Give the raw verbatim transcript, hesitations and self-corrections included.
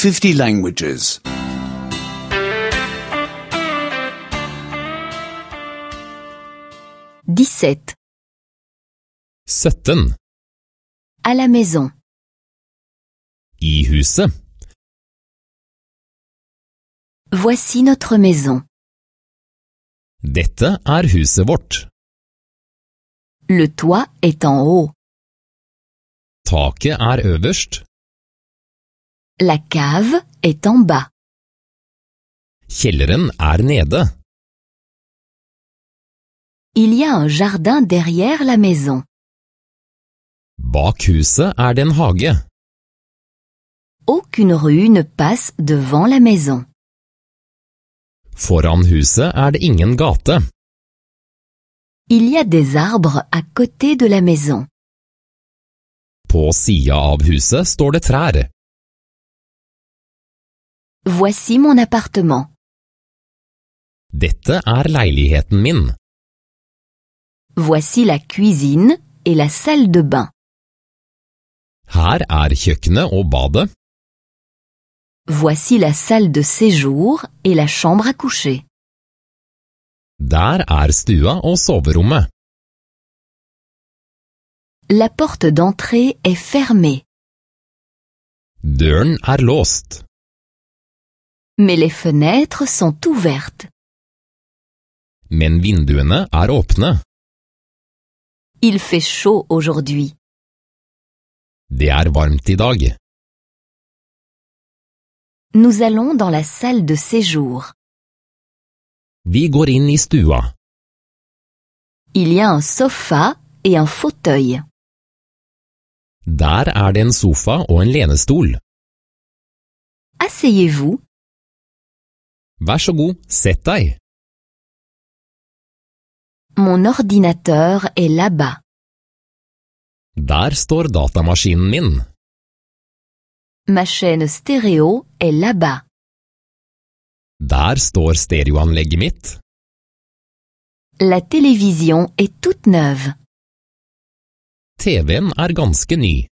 fifty languages. dix-sept. sytten. À la maison. I huset. Voici notre maison. Dette er huset vårt. Le toit est en haut. Taket er øverst. La cave est en bas. Kjelleren er nede. Il y a un jardin derrière la maison. Bak huset er det en hage. Aucune rue ne passe devant la maison. Foran huset er det ingen gate. Il y a des arbres à côté de la maison. På sida av huset står det trær. Voici mon appartement. Dette er leiligheten min. Voici la cuisine et la salle de bain. Her er kjøkkenet og badet. Voici la salle de séjour et la chambre à coucher. Der er stua og soverommet. La porte d'entrée est fermée, Døren er låst. mais les fenêtres sont ouvertes. Men vinduene er åpne. Il fait chaud aujourd'hui. Det er varmt i dag. Nous allons dans la salle de séjour. Vi går inn i stua. Il y a un sofa et un fauteuil. Der er det en sofa og en lenestol. Asseyez-vous. Vær så god, sett deg. Mon ordinateur est là-bas. Der står datamaskinen min. Ma chaîne stéréo est là-bas. Der står stereoanlegget mitt. La télévision est toute neuve. T V-en er ganske ny.